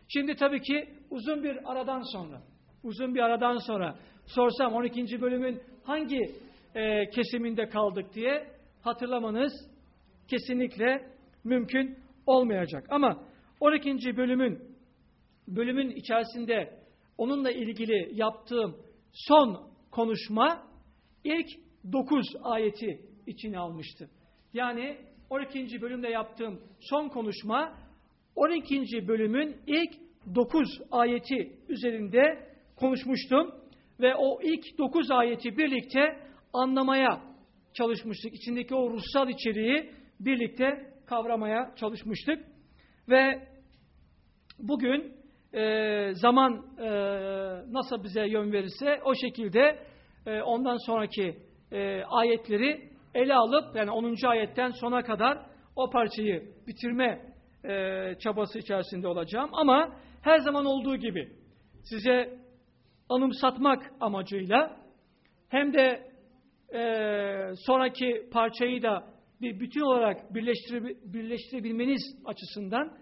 Şimdi tabii ki uzun bir aradan sonra sorsam 12. bölümün hangi kesiminde kaldık diye hatırlamanız kesinlikle mümkün olmayacak. Ama 12. bölümün içerisinde onunla ilgili yaptığım son konuşma ilk 9 ayeti içine almıştı. Yani 12. bölümde yaptığım son konuşma 12. bölümün ilk 9 ayeti üzerinde konuşmuştum. Ve o ilk 9 ayeti birlikte anlamaya çalışmıştık. İçindeki o ruhsal içeriği birlikte kavramaya çalışmıştık. Ve bugün zaman nasıl bize yön verirse o şekilde ondan sonraki ayetleri ele alıp yani 10. ayetten sona kadar o parçayı bitirme çabası içerisinde olacağım. Ama her zaman olduğu gibi size anımsatmak amacıyla hem de sonraki parçayı da bir bütün olarak birleştirebilmeniz açısından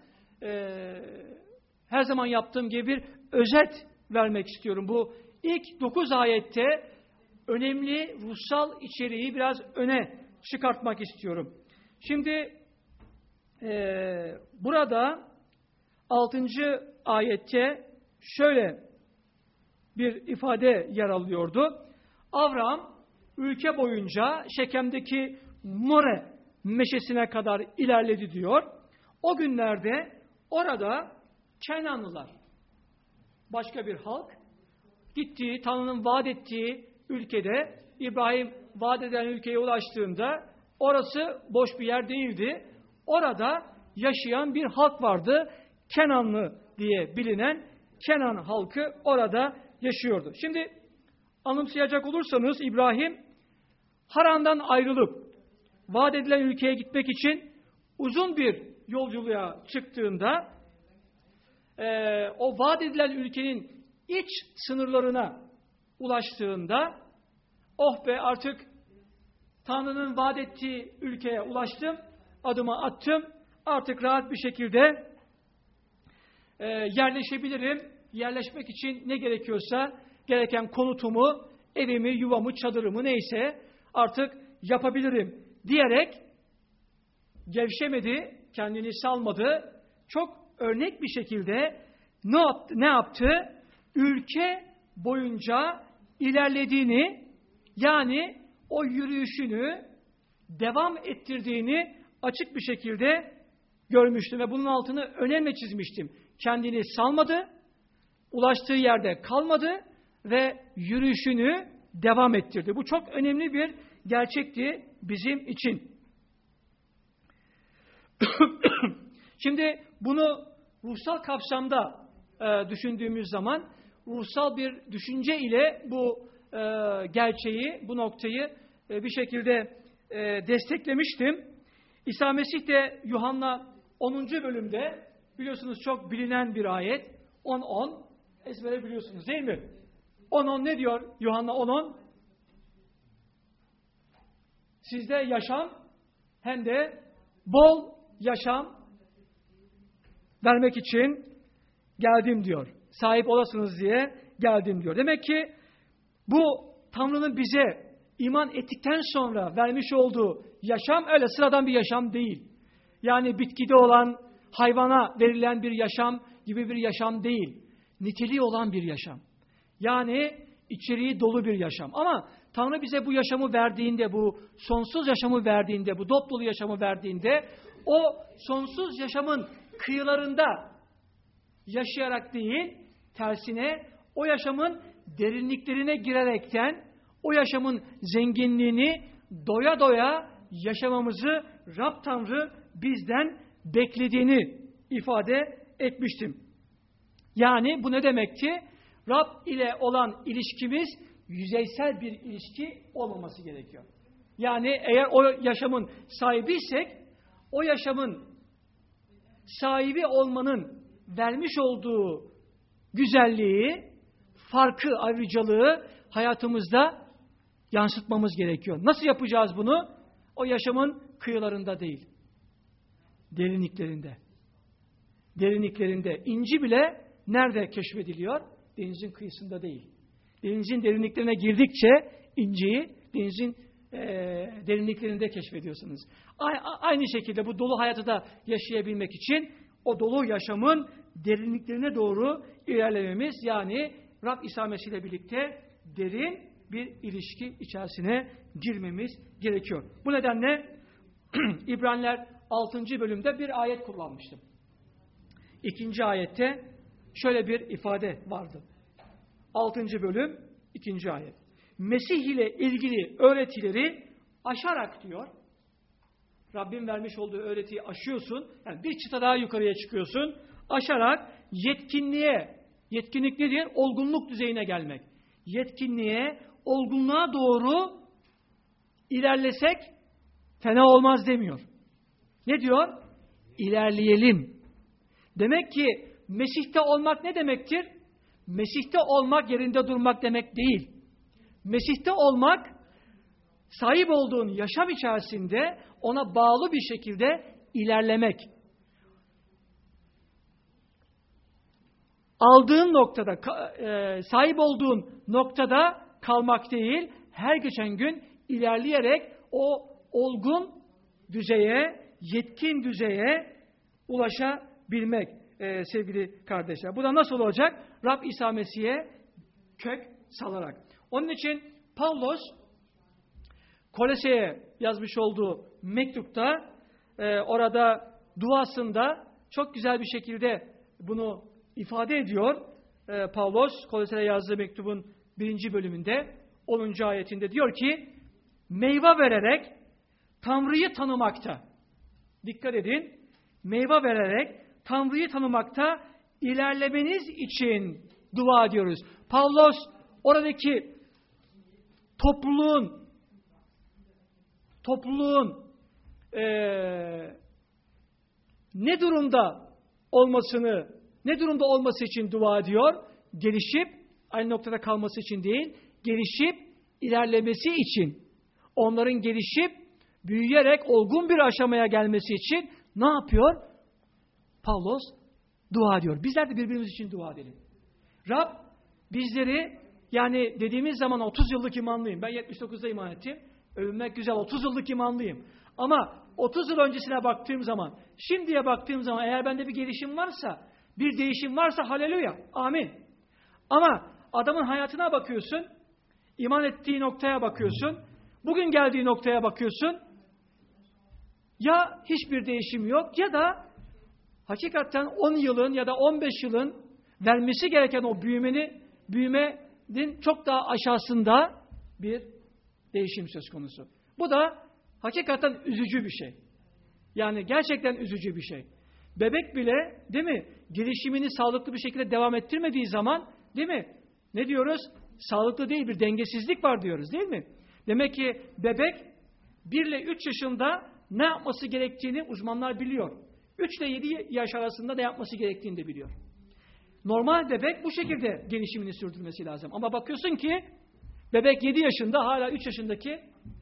her zaman yaptığım gibi bir özet vermek istiyorum. Bu ilk 9 ayette önemli ruhsal içeriği biraz öne çıkartmak istiyorum. Şimdi burada 6. ayette şöyle bir ifade yer alıyordu. Abraham ülke boyunca Şekem'deki More meşesine kadar ilerledi diyor. O günlerde orada Kenanlılar, başka bir halk, gittiği, Tanrı'nın vaat ettiği ülkede, İbrahim vaat edilen ülkeye ulaştığında orası boş bir yer değildi. Orada yaşayan bir halk vardı. Kenanlı diye bilinen Kenan halkı orada yaşıyordu. Şimdi anımsayacak olursanız İbrahim Haran'dan ayrılıp vaat edilen ülkeye gitmek için uzun bir yolculuğa çıktığında o vaat edilen ülkenin iç sınırlarına ulaştığında oh be artık Tanrı'nın vaat ettiği ülkeye ulaştım, adımı attım, artık rahat bir şekilde yerleşebilirim. Yerleşmek için ne gerekiyorsa gereken konutumu, evimi, yuvamı, çadırımı neyse artık yapabilirim diyerek gevşemedi, kendini salmadı. Çok örnek bir şekilde ne yaptı? Ülke boyunca ilerlediğini, yani o yürüyüşünü devam ettirdiğini açık bir şekilde görmüştüm ve bunun altını önemli çizmiştim. Kendini salmadı, ulaştığı yerde kalmadı ve yürüyüşünü devam ettirdi. Bu çok önemli bir gerçekti bizim için. Şimdi bunu ruhsal kapsamda düşündüğümüz zaman ruhsal bir düşünce ile bu gerçeği, bu noktayı bir şekilde desteklemiştim. İsa Mesih de Yuhanna 10. bölümde biliyorsunuz çok bilinen bir ayet. 10-10 ezbere biliyorsunuz değil mi? 10-10 ne diyor Yuhanna 10-10? Sizde yaşam hem de bol yaşam vermek için geldim diyor. Sahip olasınız diye geldim diyor. Demek ki bu Tanrı'nın bize iman ettikten sonra vermiş olduğu yaşam öyle sıradan bir yaşam değil. Yani bitkide olan, hayvana verilen bir yaşam gibi bir yaşam değil. Niteliği olan bir yaşam. Yani içeriği dolu bir yaşam. Ama Tanrı bize bu yaşamı verdiğinde, bu sonsuz yaşamı verdiğinde, bu dop dolu yaşamı verdiğinde o sonsuz yaşamın kıyılarında yaşayarak değil, tersine o yaşamın derinliklerine girerekten o yaşamın zenginliğini doya doya yaşamamızı Rab Tanrı bizden beklediğini ifade etmiştim. Yani bu ne demekti? Rab ile olan ilişkimiz yüzeysel bir ilişki olmaması gerekiyor. Yani eğer o yaşamın sahibiysek, o yaşamın sahibi olmanın vermiş olduğu güzelliği, farkı, ayrıcalığı hayatımızda yansıtmamız gerekiyor. Nasıl yapacağız bunu? O yaşamın kıyılarında değil, derinliklerinde. derinliklerinde. İnci bile nerede keşfediliyor? Denizin kıyısında değil. Denizin derinliklerine girdikçe inciyi denizin derinliklerinde keşfediyorsunuz. Aynı şekilde bu dolu hayatı da yaşayabilmek için o dolu yaşamın derinliklerine doğru ilerlememiz, yani Rab İsa Mesih ile birlikte derin bir ilişki içerisine girmemiz gerekiyor. Bu nedenle İbraniler 6. bölümde bir ayet kullanmıştım. 2. ayette şöyle bir ifade vardı. 6. bölüm 2. ayet. Mesih ile ilgili öğretileri aşarak diyor. Rabbin vermiş olduğu öğretiyi aşıyorsun. Yani bir çıta daha yukarıya çıkıyorsun. Aşarak yetkinlik nedir? Olgunluk düzeyine gelmek. Yetkinliğe, olgunluğa doğru ilerlesek fena olmaz demiyor. Ne diyor? İlerleyelim. Demek ki Mesih'te olmak ne demektir? Mesih'te olmak yerinde durmak demek değil. Mesih'te olmak, sahip olduğun yaşam içerisinde ona bağlı bir şekilde ilerlemek. Aldığın noktada, sahip olduğun noktada kalmak değil, her geçen gün ilerleyerek o olgun düzeye, yetkin düzeye ulaşabilmek sevgili kardeşler. Bu da nasıl olacak? Rab İsa Mesih'e kök salarak. Onun için Pavlos Kolose'ye yazmış olduğu mektupta orada duasında çok güzel bir şekilde bunu ifade ediyor. Pavlos Kolose'ye yazdığı mektubun 1. bölümünde 10. ayetinde diyor ki, meyve vererek Tanrı'yı tanımakta. Dikkat edin. Meyve vererek Tanrı'yı tanımakta ilerlemeniz için dua ediyoruz. Pavlos oradaki topluluğun ne durumda olması için dua ediyor? Gelişip, aynı noktada kalması için değil, gelişip ilerlemesi için, onların gelişip büyüyerek olgun bir aşamaya gelmesi için ne yapıyor? Pavlos dua ediyor. Bizler de birbirimiz için dua edelim. Rab bizleri, yani dediğimiz zaman 30 yıllık imanlıyım. Ben 79'da iman ettim. Övünmek güzel, 30 yıllık imanlıyım. Ama 30 yıl öncesine baktığım zaman, şimdiye baktığım zaman eğer bende bir gelişim varsa, bir değişim varsa haleluya, amin. Ama adamın hayatına bakıyorsun, iman ettiği noktaya bakıyorsun, bugün geldiği noktaya bakıyorsun, ya hiçbir değişim yok ya da hakikaten 10 yılın ya da 15 yılın vermesi gereken o büyümenin çok daha aşağısında bir değişim söz konusu. Bu da hakikaten üzücü bir şey. Yani gerçekten üzücü bir şey. Bebek bile, değil mi, gelişimini sağlıklı bir şekilde devam ettirmediği zaman, değil mi, ne diyoruz? Sağlıklı değil, bir dengesizlik var diyoruz, değil mi? Demek ki bebek 1 ile 3 yaşında ne yapması gerektiğini uzmanlar biliyor. 3 ile 7 yaş arasında ne yapması gerektiğini de biliyor. Normal bebek bu şekilde gelişimini sürdürmesi lazım. Ama bakıyorsun ki bebek 7 yaşında hala 3 yaşındaki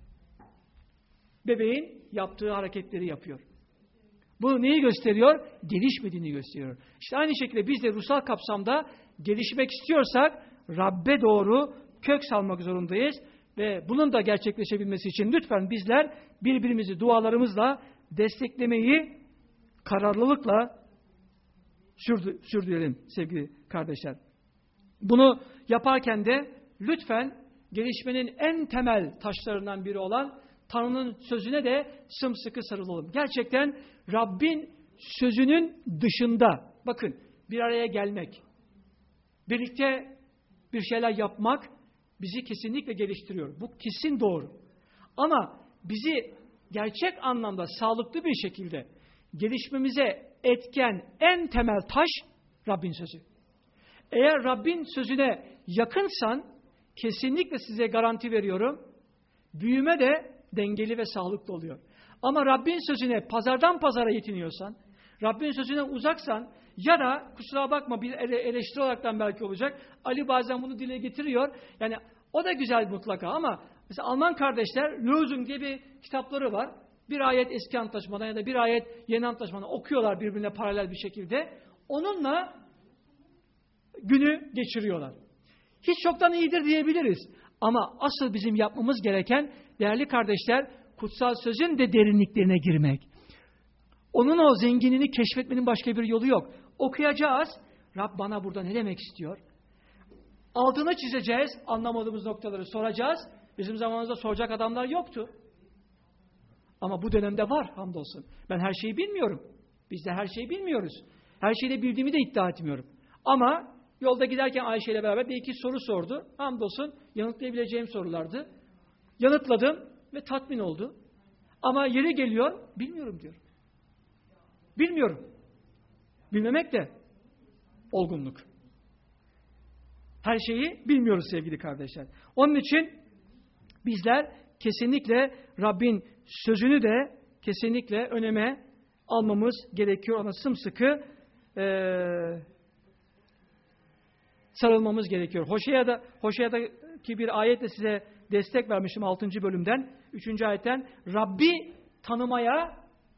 bebeğin yaptığı hareketleri yapıyor. Bu neyi gösteriyor? Gelişmediğini gösteriyor. İşte aynı şekilde biz de ruhsal kapsamda gelişmek istiyorsak Rabbe doğru kök salmak zorundayız. Ve bunun da gerçekleşebilmesi için lütfen bizler birbirimizi dualarımızla desteklemeyi kararlılıkla sürdürelim sevgili kardeşler. Bunu yaparken de lütfen gelişmenin en temel taşlarından biri olan Tanrı'nın sözüne de sımsıkı sarılalım. Gerçekten Rabbin sözünün dışında, bakın, bir araya gelmek, birlikte bir şeyler yapmak bizi kesinlikle geliştiriyor. Bu kesin doğru. Ama bizi gerçek anlamda sağlıklı bir şekilde gelişmemize etken en temel taş Rabbin sözü. Eğer Rabbin sözüne yakınsan kesinlikle size garanti veriyorum, büyüme de dengeli ve sağlıklı oluyor. Ama Rabbin sözüne pazardan pazara yetiniyorsan, Rabbin sözüne uzaksan ya da kusura bakma bir eleştiri olaraktan belki olacak. Ali bazen bunu dile getiriyor. Yani o da güzel mutlaka ama mesela Alman kardeşler Lösung diye bir kitapları var. Bir ayet eski antlaşmadan ya da bir ayet yeni antlaşmadan okuyorlar birbirine paralel bir şekilde. Onunla günü geçiriyorlar. Hiç çoktan iyidir diyebiliriz. Ama asıl bizim yapmamız gereken değerli kardeşler, kutsal sözün de derinliklerine girmek. Onun o zenginliğini keşfetmenin başka bir yolu yok. Okuyacağız. Rab bana burada ne demek istiyor? Altını çizeceğiz. Anlamadığımız noktaları soracağız. Bizim zamanımızda soracak adamlar yoktu. Ama bu dönemde var hamdolsun. Ben her şeyi bilmiyorum. Biz de her şeyi bilmiyoruz. Her şeyi de bildiğimi de iddia etmiyorum. Ama yolda giderken Ayşe ile beraber bir iki soru sordu. Hamdolsun yanıtlayabileceğim sorulardı. Yanıtladım ve tatmin oldu. Ama yeri geliyor, bilmiyorum diyor. Bilmiyorum. Bilmemek de olgunluk. Her şeyi bilmiyoruz sevgili kardeşler. Onun için bizler kesinlikle Rabbin sözünü de kesinlikle öneme almamız gerekiyor. Ona sımsıkı sarılmamız gerekiyor. Hoşeya'daki bir ayetle size destek vermiştim 6. bölümden. 3. ayetten Rabbi tanımaya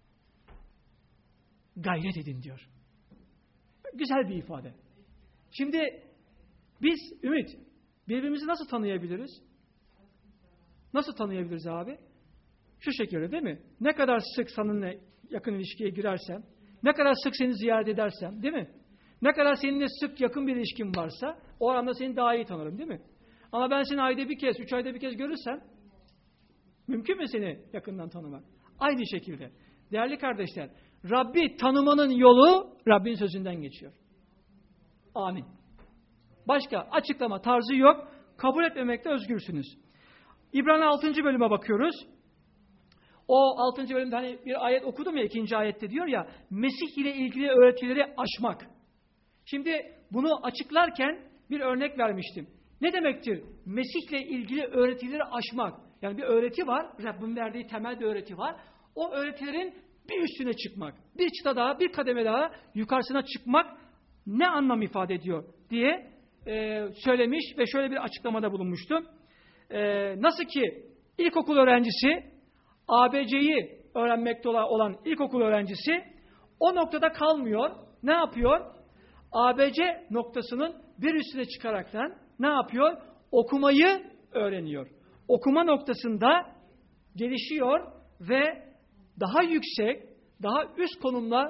gayret edin diyor. Güzel bir ifade. Şimdi biz Ümit birbirimizi nasıl tanıyabiliriz? Nasıl tanıyabiliriz abi? Şu şekilde değil mi? Ne kadar sık seninle yakın ilişkiye girersem, ne kadar sık seni ziyaret edersem, değil mi? Ne kadar seninle sık yakın bir ilişkin varsa o oranda seni daha iyi tanırım, değil mi? Ama ben seni ayda bir kez, 3 ayda bir kez görürsem mümkün mü seni yakından tanımak? Aynı şekilde. Değerli kardeşler, Rabbi tanımanın yolu Rabbin sözünden geçiyor. Amin. Başka açıklama tarzı yok. Kabul etmemekte özgürsünüz. İbrani 6. bölüme bakıyoruz. O 6. bölümde hani bir ayet okudum ya 2. ayette diyor ya Mesih ile ilgili öğretileri aşmak. Şimdi bunu açıklarken bir örnek vermiştim. Ne demektir? Mesih ile ilgili öğretileri aşmak. Yani bir öğreti var. Rabbin verdiği temel bir öğreti var. O öğretilerin bir üstüne çıkmak. Bir çıta daha, bir kademe daha yukarısına çıkmak ne anlam ifade ediyor diye söylemiş ve şöyle bir açıklamada bulunmuştum. Nasıl ki ilkokul öğrencisi ABC'yi öğrenmekte olan ilkokul öğrencisi o noktada kalmıyor. Ne yapıyor? ABC noktasının bir üstüne çıkaraktan ne yapıyor? Okumayı öğreniyor. Okuma noktasında gelişiyor ve daha yüksek, daha üst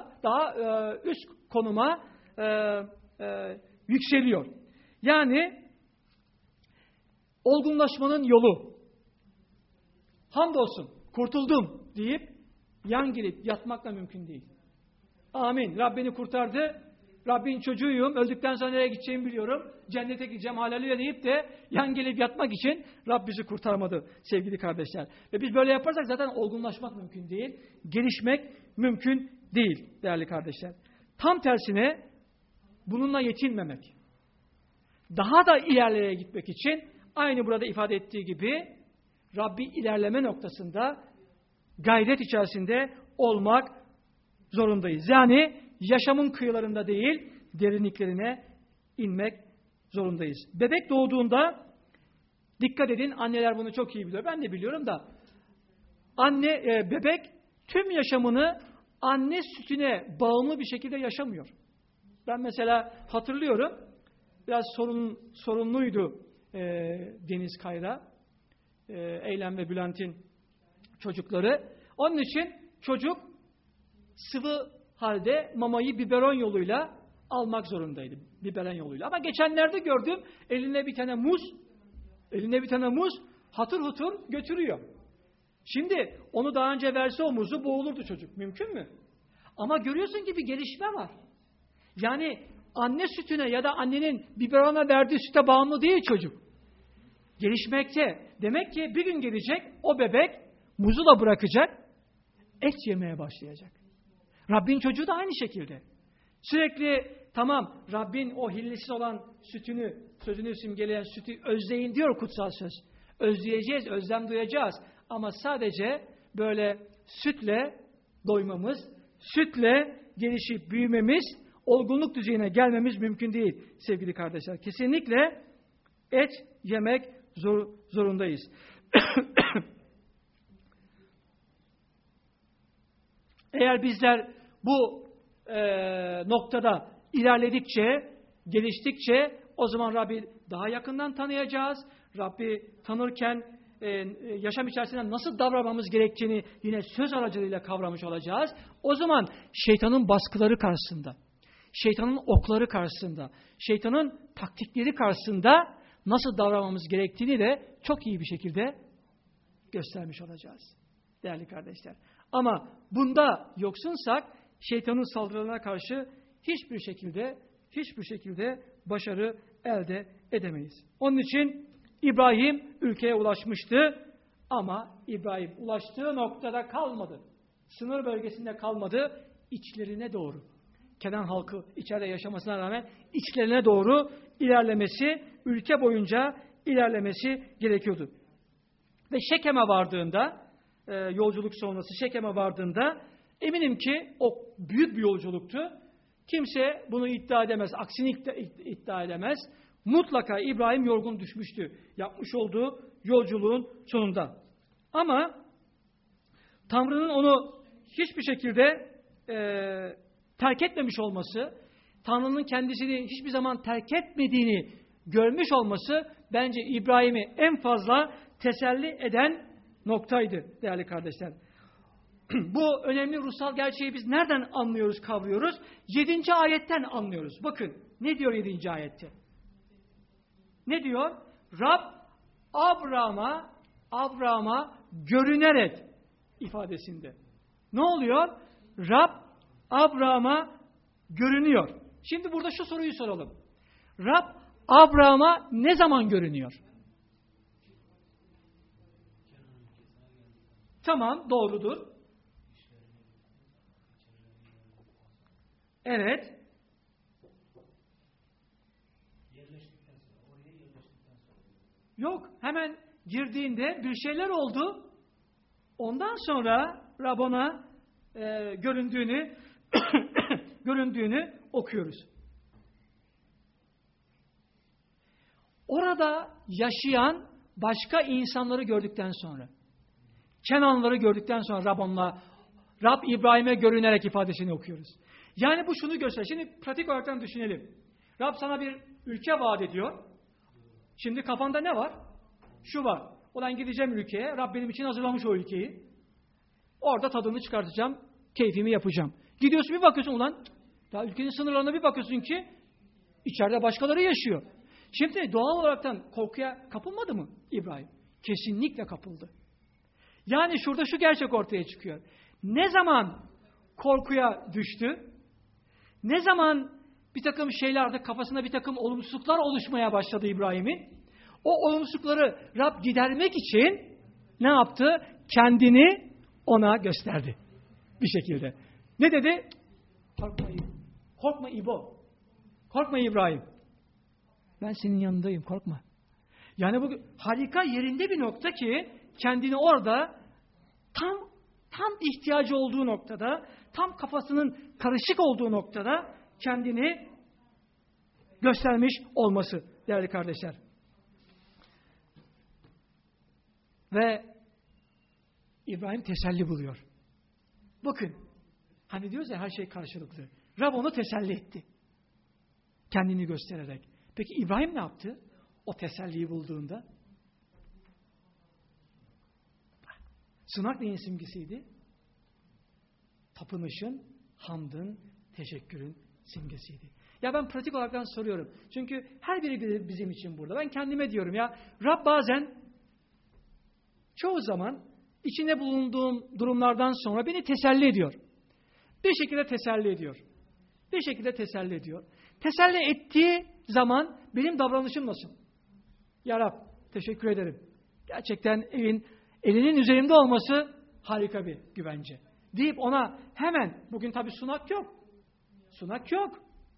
konuma yükseliyor. Yani olgunlaşmanın yolu. Hamdolsun, kurtuldum deyip yan gelip yatmakla mümkün değil. Amin. Rab beni kurtardı. Rabbin çocuğuyum. Öldükten sonra nereye gideceğimi biliyorum. Cennete gideceğim. Haleluya deyip de yan gelip yatmak için Rab bizi kurtarmadı sevgili kardeşler. Ve biz böyle yaparsak zaten olgunlaşmak mümkün değil. Gelişmek mümkün değil değerli kardeşler. Tam tersine bununla yetinmemek. Daha da ilerleye gitmek için aynı burada ifade ettiği gibi Rabbi ilerleme noktasında gayret içerisinde olmak zorundayız. Yani yaşamın kıyılarında değil, derinliklerine inmek zorundayız. Bebek doğduğunda, dikkat edin, anneler bunu çok iyi biliyor. Ben de biliyorum da, bebek tüm yaşamını anne sütüne bağımlı bir şekilde yaşamıyor. Ben mesela hatırlıyorum, biraz sorunluydu Deniz Kayra, Eylem ve Bülent'in çocukları. Onun için çocuk sıvı halde mamayı biberon yoluyla almak zorundaydı. Biberon yoluyla. Ama geçenlerde gördüm eline bir tane muz hatır hutur götürüyor. Şimdi onu daha önce verse o muzu boğulurdu çocuk. Mümkün mü? Ama görüyorsun ki bir gelişme var. Yani anne sütüne ya da annenin biberona verdiği süte bağımlı değil çocuk. Gelişmekte. Demek ki bir gün gelecek o bebek muzu da bırakacak, et yemeye başlayacak. Rabbin çocuğu da aynı şekilde. Sürekli tamam Rabbin o hillesiz olan sütünü, sözünü simgeleyen sütü özleyin diyor kutsal söz. Özleyeceğiz, özlem duyacağız. Ama sadece böyle sütle doymamız, sütle gelişip büyümemiz, olgunluk düzeyine gelmemiz mümkün değil sevgili kardeşler. Kesinlikle et yemek zorundayız. Eğer bizler bu noktada ilerledikçe, geliştikçe o zaman Rabbi daha yakından tanıyacağız. Rabbi tanırken yaşam içerisinde nasıl davranmamız gerektiğini yine söz aracılığıyla kavramış olacağız. O zaman şeytanın baskıları karşısında, şeytanın okları karşısında, şeytanın taktikleri karşısında nasıl davranmamız gerektiğini de çok iyi bir şekilde göstermiş olacağız değerli kardeşler. Ama bunda yoksunsak şeytanın saldırılarına karşı hiçbir şekilde başarı elde edemeyiz. Onun için İbrahim ülkeye ulaşmıştı ama İbrahim ulaştığı noktada kalmadı. Sınır bölgesinde kalmadı, içlerine doğru. Kenan halkı içeride yaşamasına rağmen içlerine doğru ilerlemesi, ülke boyunca ilerlemesi gerekiyordu. Ve Şekem'e vardığında, yolculuk sonrası Şekem'e vardığında eminim ki o büyük bir yolculuktu. Kimse bunu iddia edemez, aksini iddia edemez. Mutlaka İbrahim yorgun düşmüştü yapmış olduğu yolculuğun sonunda. Ama Tanrı'nın onu hiçbir şekilde terk etmemiş olması, Tanrı'nın kendisini hiçbir zaman terk etmediğini görmüş olması bence İbrahim'i en fazla teselli eden noktaydı değerli kardeşler. Bu önemli ruhsal gerçeği biz nereden anlıyoruz, kavruyoruz? 7. ayetten anlıyoruz. Bakın ne diyor 7. ayette? Ne diyor? Rab Abraham'a görünerek ifadesinde. Ne oluyor? Rab Abraham'a görünüyor. Şimdi burada şu soruyu soralım. Rab Abraham'a ne zaman görünüyor? Tamam, doğrudur. Evet. Yok, hemen girdiğinde bir şeyler oldu. Ondan sonra Rab ona göründüğünü okuyoruz. Orada yaşayan başka insanları gördükten sonra, Kenanlıları gördükten sonra Rab İbrahim'e görünerek ifadesini okuyoruz. Yani bu şunu gösteriyor. Şimdi pratik olarak düşünelim. Rab sana bir ülke vaat ediyor. Şimdi kafanda ne var? Şu var. Ulan gideceğim ülkeye. Rab benim için hazırlamış o ülkeyi. Orada tadını çıkartacağım. Keyfimi yapacağım. Gidiyorsun bir bakıyorsun ulan. Daha ülkenin sınırlarına bir bakıyorsun ki içeride başkaları yaşıyor. Şimdi doğal olaraktan korkuya kapılmadı mı İbrahim? Kesinlikle kapıldı. Yani şurada şu gerçek ortaya çıkıyor. Ne zaman korkuya düştü? Ne zaman bir takım şeylerde kafasında bir takım olumsuzluklar oluşmaya başladı İbrahim'in? O olumsuzlukları Rab gidermek için ne yaptı? Kendini ona gösterdi. Bir şekilde. Ne dedi? Korkma İbo. Korkma İbrahim. Ben senin yanındayım, korkma. Yani bu harika yerinde bir nokta ki kendini orada tam ihtiyacı olduğu noktada, tam kafasının karışık olduğu noktada kendini göstermiş olması değerli kardeşler. Ve İbrahim teselli buluyor. Bakın, hani diyoruz ya her şey karşılıklı. Rab onu teselli etti. Kendini göstererek. Peki İbrahim ne yaptı? O teselliyi bulduğunda. Sınak neyin simgesiydi? Tapınışın, hamdın, teşekkürün simgesiydi. Ya ben pratik olarak soruyorum. Çünkü her biri bizim için burada. Ben kendime diyorum ya, Rab bazen çoğu zaman içinde bulunduğum durumlardan sonra beni teselli ediyor. Bir şekilde teselli ediyor. Bir şekilde teselli ediyor. Teselli ettiği zaman benim davranışım nasıl? Ya Rab, teşekkür ederim. Gerçekten elinin üzerimde olması harika bir güvence. Deyip ona hemen, bugün tabii sunak yok. Sunak yok.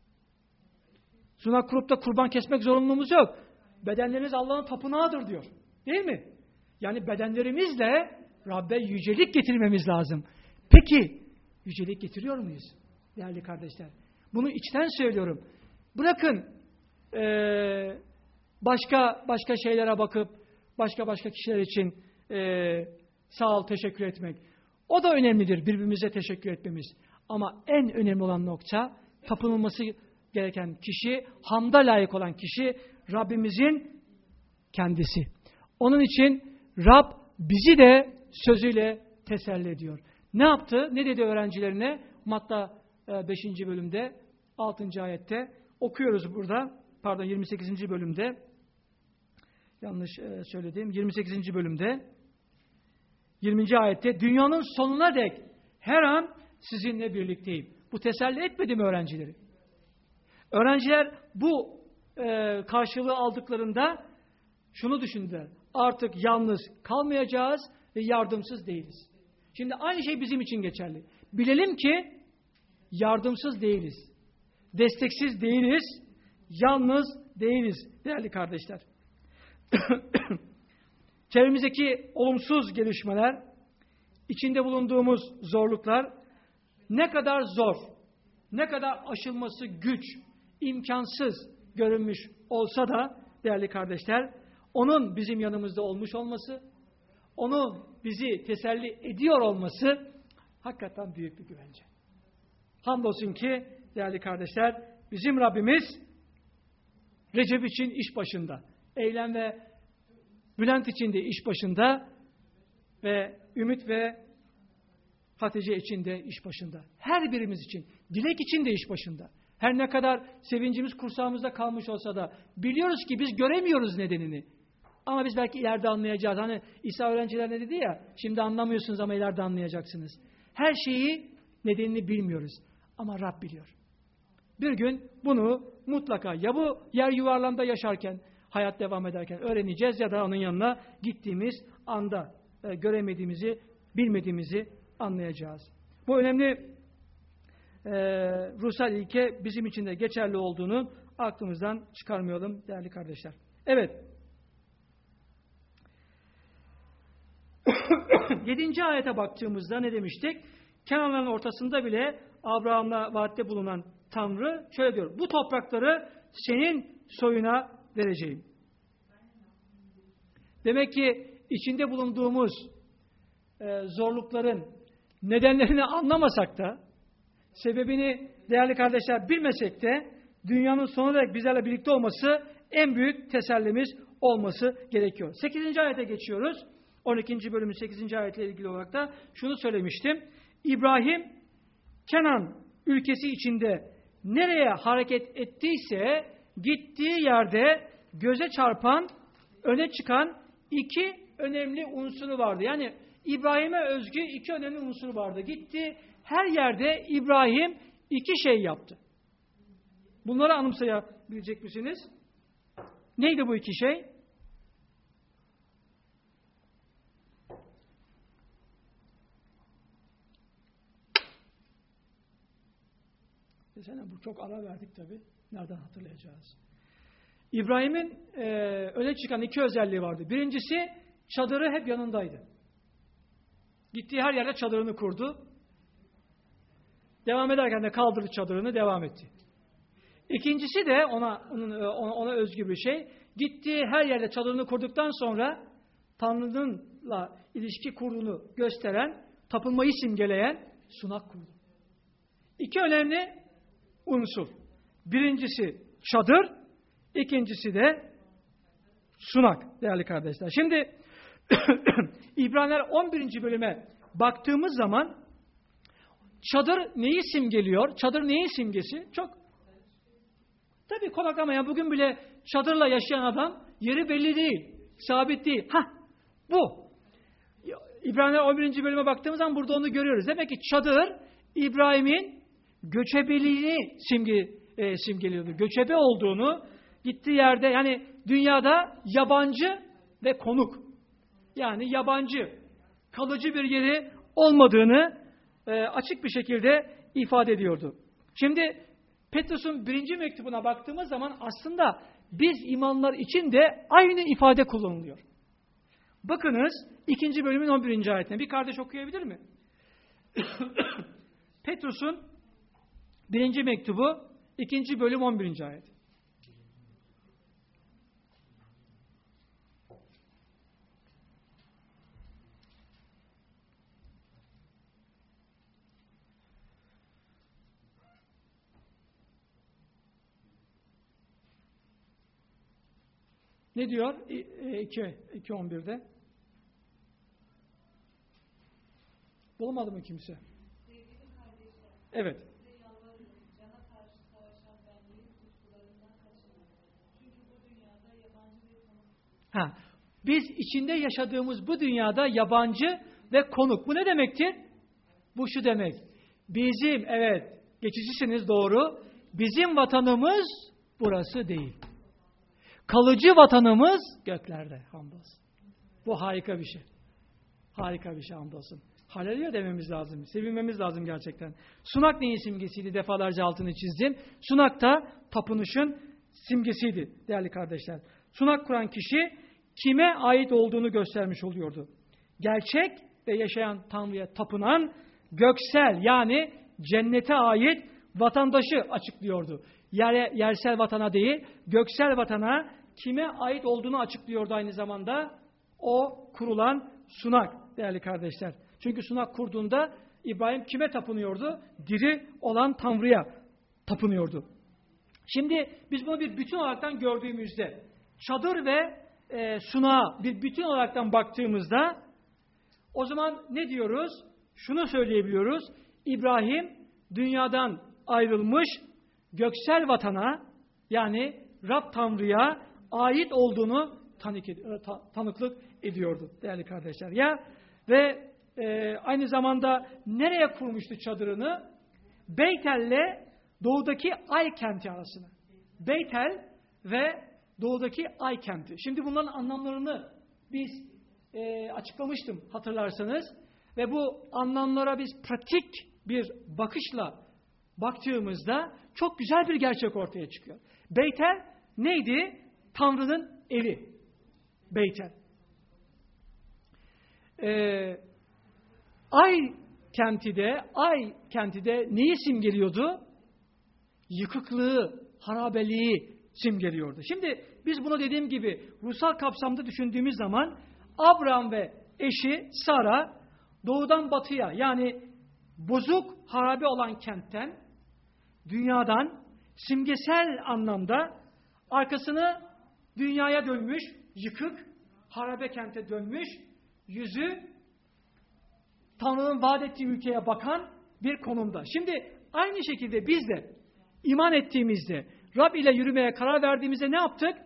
Sunak kurup da kurban kesmek zorunluluğumuz yok. Bedenleriniz Allah'ın tapınağıdır diyor. Değil mi? Yani bedenlerimizle Rabbe yücelik getirmemiz lazım. Peki, yücelik getiriyor muyuz? Değerli kardeşler. Bunu içten söylüyorum. Bırakın başka şeylere bakıp başka kişiler için sağ ol, teşekkür etmek. O da önemlidir, birbirimize teşekkür etmemiz. Ama en önemli olan nokta tapınılması gereken kişi, hamda layık olan kişi Rabbimizin kendisi. Onun için Rab bizi de sözüyle teselli ediyor. Ne yaptı? Ne dedi öğrencilerine? Matta 5. bölümde 6. ayette okuyoruz burada. Pardon 28. bölümde. Yanlış söyledim. 28. bölümde 20. ayette dünyanın sonuna dek her an sizinle birlikteyim. Bu teselli etmedi mi öğrencileri? Öğrenciler bu karşılığı aldıklarında şunu düşündüler. Artık yalnız kalmayacağız ve yardımsız değiliz. Şimdi aynı şey bizim için geçerli. Bilelim ki yardımsız değiliz. Desteksiz değiliz. Yalnız değiliz değerli kardeşler. Çevremizdeki olumsuz gelişmeler, içinde bulunduğumuz zorluklar ne kadar zor, ne kadar aşılması güç, imkansız görünmüş olsa da değerli kardeşler, onun bizim yanımızda olmuş olması, onun bizi teselli ediyor olması hakikaten büyük bir güvence. Hamdolsun ki değerli kardeşler, bizim Rabbimiz Recep için iş başında, Eylem ve Bülent için de iş başında ve Ümit ve Hatice için de iş başında. Her birimiz için, Dilek için de iş başında. Her ne kadar sevincimiz kursağımızda kalmış olsa da biliyoruz ki biz göremiyoruz nedenini. Ama biz belki ileride anlayacağız. Hani İsa öğrenciler ne dedi ya, şimdi anlamıyorsunuz ama ileride anlayacaksınız. Her şeyi nedenini bilmiyoruz. Ama Rab biliyor. Bir gün bunu mutlaka ya bu yer yuvarlanda yaşarken, hayat devam ederken öğreneceğiz ya da onun yanına gittiğimiz anda göremediğimizi, bilmediğimizi anlayacağız. Bu önemli ruhsal ilke bizim için de geçerli olduğunu aklımızdan çıkarmayalım değerli kardeşler. Evet. 7. ayete baktığımızda ne demiştik? Kenarların ortasında bile Abraham'la vaatte bulunan Tanrı şöyle diyor. Bu toprakları senin soyuna vereceğim. Demek ki içinde bulunduğumuz zorlukların nedenlerini anlamasak da, sebebini değerli kardeşler bilmesek de, dünyanın sonuna dek bizlerle birlikte olması en büyük tesellimiz olması gerekiyor. 8. ayete geçiyoruz. 12. bölümün 8. ayetle ilgili olarak da şunu söylemiştim. İbrahim, Kenan ülkesi içinde nereye hareket ettiyse, gittiği yerde göze çarpan, öne çıkan iki önemli unsuru vardı. Yani İbrahim'e özgü iki önemli unsuru vardı. Gitti her yerde İbrahim iki şey yaptı. Bunları anımsayabilecek misiniz? Neydi bu iki şey? Mesela bu çok ara verdik tabii. Nereden hatırlayacağız? İbrahim'in öne çıkan iki özelliği vardı. Birincisi çadırı hep yanındaydı. Gittiği her yerde çadırını kurdu. Devam ederken de kaldırdı çadırını, devam etti. İkincisi de ona özgü bir şey. Gittiği her yerde çadırını kurduktan sonra Tanrı'nınla ilişki kurduğunu gösteren, tapınmayı simgeleyen sunak kurdu. İki önemli unsur. Birincisi çadır, ikincisi de sunak değerli kardeşler. Şimdi İbraniler 11. bölüme baktığımız zaman çadır neyi simgeliyor? Çadır neyin simgesi? Çok tabii konaklamayan bugün bile çadırla yaşayan adam yeri belli değil, sabit değil. Bu. İbraniler 11. bölüme baktığımız zaman burada onu görüyoruz. Demek ki çadır İbrahim'in göçebeliğini simgeliyordu. Göçebe olduğunu, gittiği yerde yani dünyada yabancı ve konuk. Yani yabancı, kalıcı bir yeri olmadığını açık bir şekilde ifade ediyordu. Şimdi Petrus'un 1. mektubuna baktığımız zaman aslında biz imanlar için de aynı ifade kullanılıyor. Bakınız 2. bölümün 11. ayetine. Bir kardeş okuyabilir mi? Petrus'un 1. mektubu 2. bölüm 11. ayet. Ne diyor? 2.11'de. Bulamadı mı kimse? Evet. Biz içinde yaşadığımız bu dünyada yabancı ve konuk. Bu ne demektir? Bu şu demek. Bizim, evet, geçicisiniz, doğru. Bizim vatanımız burası değil. Kalıcı vatanımız göklerde, hamdolsun. Bu harika bir şey. Harika bir şey, hamdolsun. Haleluya dememiz lazım. Sevinmemiz lazım gerçekten. Sunak neyin simgesiydi? Defalarca altını çizdim. Sunak da tapınışın simgesiydi değerli kardeşler. Sunak kuran kişi kime ait olduğunu göstermiş oluyordu. Gerçek ve yaşayan Tanrı'ya tapınan göksel, yani cennete ait vatandaşı açıklıyordu. Yersel vatana değil, göksel vatana kime ait olduğunu açıklıyordu aynı zamanda o kurulan sunak değerli kardeşler. Çünkü sunak kurduğunda İbrahim kime tapınıyordu? Diri olan Tanrı'ya tapınıyordu. Şimdi biz bunu bir bütün olaraktan gördüğümüzde, çadır ve sunağa bir bütün olaraktan baktığımızda o zaman ne diyoruz? Şunu söyleyebiliyoruz. İbrahim dünyadan ayrılmış göksel vatana, yani Rab Tanrı'ya ait olduğunu tanıklık ediyordu değerli kardeşler. Ve aynı zamanda nereye kurmuştu çadırını? Beytel'le doğudaki Ay kenti arasına. Beytel ve doğudaki Ay kenti. Şimdi bunların anlamlarını biz açıklamıştım hatırlarsanız. Ve bu anlamlara biz pratik bir bakışla baktığımızda çok güzel bir gerçek ortaya çıkıyor. Beytel neydi? Tanrı'nın evi. Beytel. Ay kenti de neyi simgeliyordu? Yıkıklığı, harabeliği simgeliyordu. Şimdi biz bunu dediğim gibi ruhsal kapsamda düşündüğümüz zaman Abraham ve eşi Sara doğudan batıya, yani bozuk, harabe olan kentten, dünyadan simgesel anlamda arkasını dünyaya dönmüş, yıkık, harabe kente dönmüş, yüzü Tanrı'nın vaat ettiği ülkeye bakan bir konumda. Şimdi aynı şekilde biz de iman ettiğimizde, Rab ile yürümeye karar verdiğimizde ne yaptık?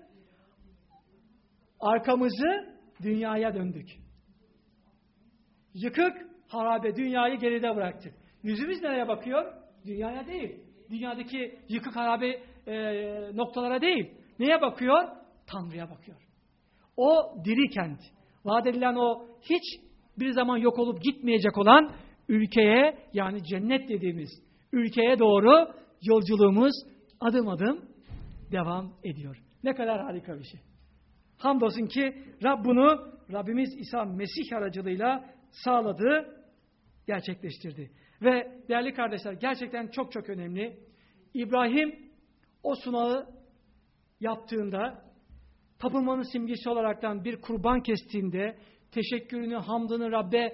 Arkamızı dünyaya döndük. Yıkık, harabe dünyayı geride bıraktık. Yüzümüz nereye bakıyor? Dünyaya değil. Dünyadaki yıkık, harabe noktalara değil. Neye bakıyor? Tanrı'ya bakıyor. O diri kent, vaat edilen o hiç bir zaman yok olup gitmeyecek olan ülkeye, yani cennet dediğimiz ülkeye doğru yolculuğumuz adım adım devam ediyor. Ne kadar harika bir şey. Hamdolsun ki Rab bunu Rabbimiz İsa Mesih aracılığıyla sağladı, gerçekleştirdi. Ve değerli kardeşler, gerçekten çok çok önemli. İbrahim o sunağı yaptığında, tapınmanın simgesi olaraktan bir kurban kestiğinde, teşekkürünü, hamdını Rab'be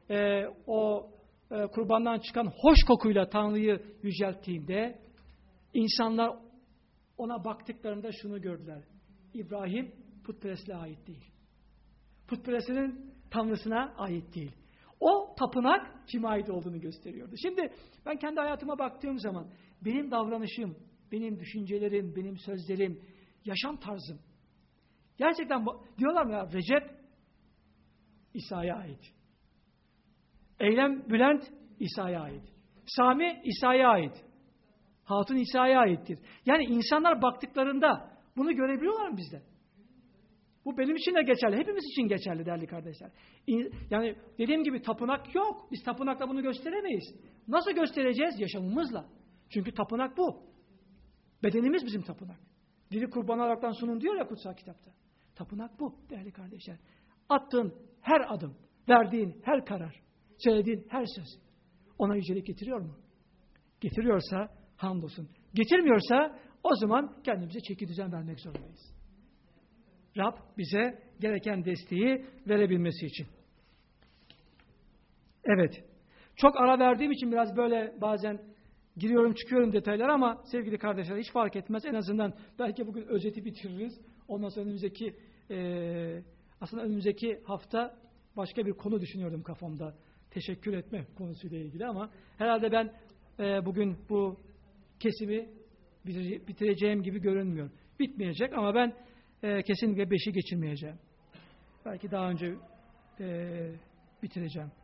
kurbandan çıkan hoş kokuyla Tanrı'yı yücelttiğinde, insanlar ona baktıklarında şunu gördüler. İbrahim putperestliğe ait değil. Putperestlerin Tanrısına ait değil. O tapınak kime ait olduğunu gösteriyordu. Şimdi ben kendi hayatıma baktığım zaman benim davranışım, benim düşüncelerim, benim sözlerim, yaşam tarzım gerçekten diyorlar mı ya, Recep İsa'ya ait. Eylem Bülent İsa'ya ait. Sami İsa'ya ait. Hatun İsa'ya aittir. Yani insanlar baktıklarında bunu görebiliyorlar mı bizden? Bu benim için de geçerli. Hepimiz için geçerli değerli kardeşler. Yani dediğim gibi tapınak yok. Biz tapınakla bunu gösteremeyiz. Nasıl göstereceğiz? Yaşamımızla. Çünkü tapınak bu. Bedenimiz bizim tapınak. Diri kurban olaraktan sunun diyor ya kutsal kitapta. Tapınak bu değerli kardeşler. Attığın her adım, verdiğin her karar, söylediğin her söz ona yücelik getiriyor mu? Getiriyorsa hamdolsun. Getirmiyorsa o zaman kendimize çeki düzen vermek zorundayız. Rab bize gereken desteği verebilmesi için. Evet. Çok ara verdiğim için biraz böyle bazen Giriyorum çıkıyorum detaylar ama sevgili kardeşler hiç fark etmez. En azından belki bugün özeti bitiririz. Ondan sonra önümüzdeki hafta başka bir konu düşünüyordum kafamda. Teşekkür etme konusuyla ilgili ama herhalde ben bugün bu kesimi bitireceğim gibi görünmüyor. Bitmeyecek ama ben kesinlikle 5'i geçirmeyeceğim. Belki daha önce bitireceğim.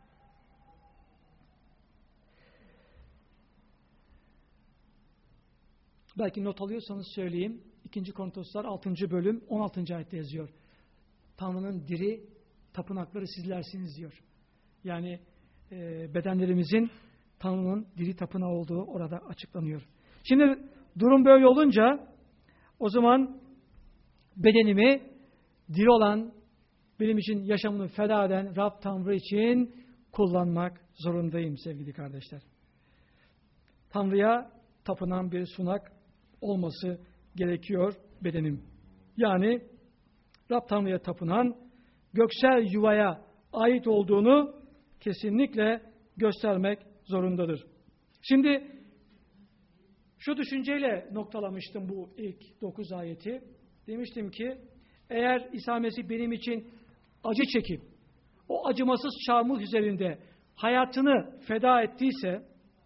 Belki not alıyorsanız söyleyeyim. 2. Korintoslar 6. bölüm 16. ayette yazıyor. Tanrı'nın diri tapınakları sizlersiniz diyor. Yani bedenlerimizin Tanrı'nın diri tapınağı olduğu orada açıklanıyor. Şimdi durum böyle olunca o zaman bedenimi diri olan, benim için yaşamını feda eden Rab Tanrı için kullanmak zorundayım sevgili kardeşler. Tanrı'ya tapınan bir sunak olması gerekiyor bedenim. Yani Rab Tanrı'ya tapınan göksel yuvaya ait olduğunu kesinlikle göstermek zorundadır. Şimdi şu düşünceyle noktalamıştım bu ilk 9 ayeti. Demiştim ki eğer İsa Mesih benim için acı çekip o acımasız çarmıh üzerinde hayatını feda ettiyse,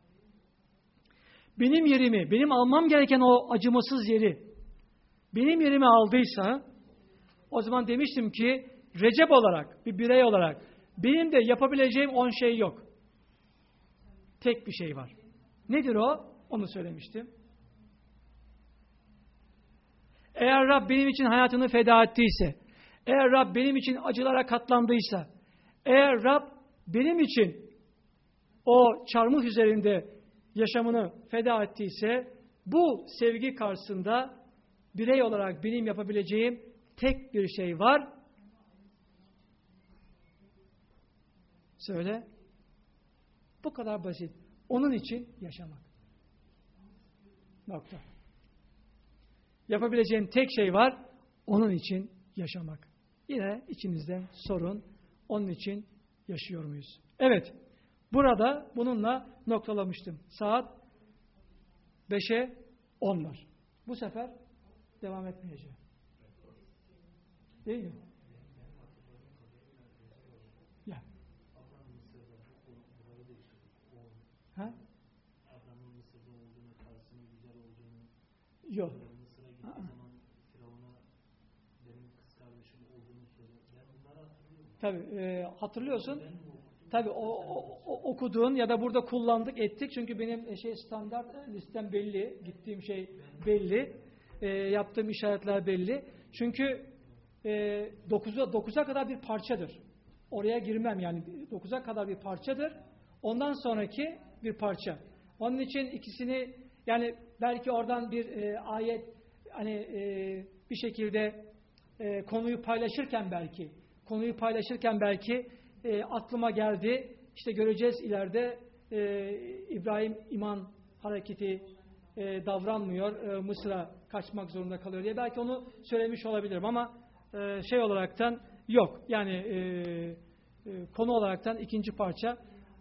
benim yerimi, benim almam gereken o acımasız yeri benim yerime aldıysa, o zaman demiştim ki Recep olarak, bir birey olarak benim de yapabileceğim 10 şey yok. Tek bir şey var. Nedir o? Onu söylemiştim. Eğer Rab benim için hayatını feda ettiyse, eğer Rab benim için acılara katlandıysa, eğer Rab benim için o çarmıh üzerinde yaşamını feda ettiyse, bu sevgi karşısında birey olarak benim yapabileceğim tek bir şey var. Söyle. Bu kadar basit. Onun için yaşamak. Nokta. Yapabileceğim tek şey var. Onun için yaşamak. Yine içinizden sorun. Onun için yaşıyor muyuz? Evet. Burada bununla noktalamıştım. Saat 5'e 10 var. Bu sefer devam etmeyeceğim. Değil mi? Ya. Ha? Yok. Tabii hatırlıyorsun. Tabii o okuduğun ya da burada kullandık ettik. Çünkü benim standart listem belli. Gittiğim şey belli. Yaptığım işaretler belli. Çünkü 9'a kadar bir parçadır. Oraya girmem yani 9'a kadar bir parçadır. Ondan sonraki bir parça. Onun için ikisini yani belki oradan bir ayet hani bir şekilde konuyu paylaşırken belki aklıma geldi. İşte göreceğiz ileride İbrahim iman hareketi davranmıyor. Mısır'a kaçmak zorunda kalıyor diye. Belki onu söylemiş olabilirim ama şey olaraktan yok. Yani konu olaraktan ikinci parça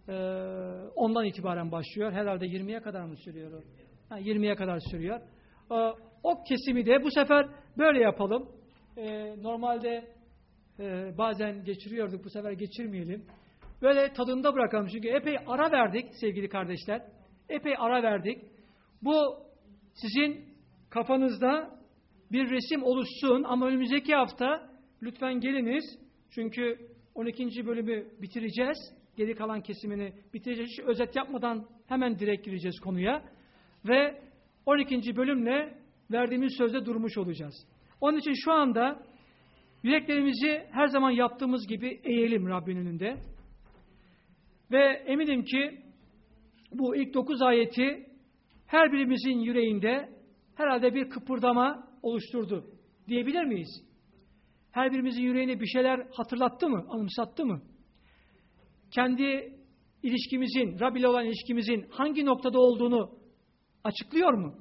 ondan itibaren başlıyor. Herhalde 20'ye kadar mı sürüyor? 20'ye kadar sürüyor. O kesimi de bu sefer böyle yapalım. Normalde bazen geçiriyorduk. Bu sefer geçirmeyelim. Böyle tadında bırakalım. Çünkü epey ara verdik sevgili kardeşler. Epey ara verdik. Bu sizin kafanızda bir resim oluşsun ama önümüzdeki hafta lütfen geliniz. Çünkü 12. bölümü bitireceğiz. Geri kalan kesimini bitireceğiz. Hiç özet yapmadan hemen direkt gireceğiz konuya. Ve 12. bölümle verdiğimiz sözde durmuş olacağız. Onun için şu anda yüreklerimizi her zaman yaptığımız gibi eğelim Rabbin önünde. Ve eminim ki bu ilk 9 ayeti her birimizin yüreğinde herhalde bir kıpırdama oluşturdu. Diyebilir miyiz? Her birimizin yüreğine bir şeyler hatırlattı mı? Anımsattı mı? Kendi ilişkimizin, Rab ile olan ilişkimizin hangi noktada olduğunu açıklıyor mu?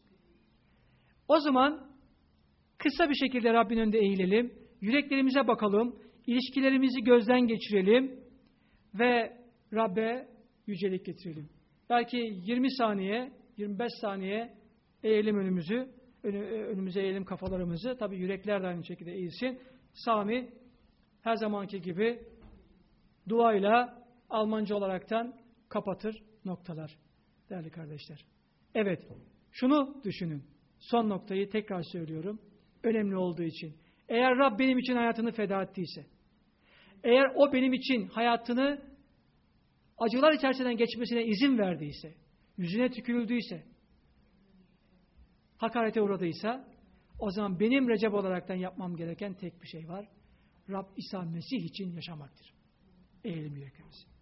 O zaman kısa bir şekilde Rabbin önünde eğilelim. Yüreklerimize bakalım. İlişkilerimizi gözden geçirelim. Ve Rabbe yücelik getirelim. belki 20 saniye, 25 saniye eğelim önümüze eğelim kafalarımızı. Tabii yürekler de aynı şekilde eğilsin. Sami her zamanki gibi duayla Almanca olaraktan kapatır, noktalar. Değerli kardeşler. Evet, şunu düşünün. Son noktayı tekrar söylüyorum. Önemli olduğu için. Eğer Rab benim için hayatını feda ettiyse, eğer o benim için hayatını acılar içerisinden geçmesine izin verdiyse, yüzüne tükürüldüyse, hakarete uğradıysa, o zaman benim Recep olaraktan yapmam gereken tek bir şey var. Rab İsa Mesih için yaşamaktır. Eğilim yüreklerimiz.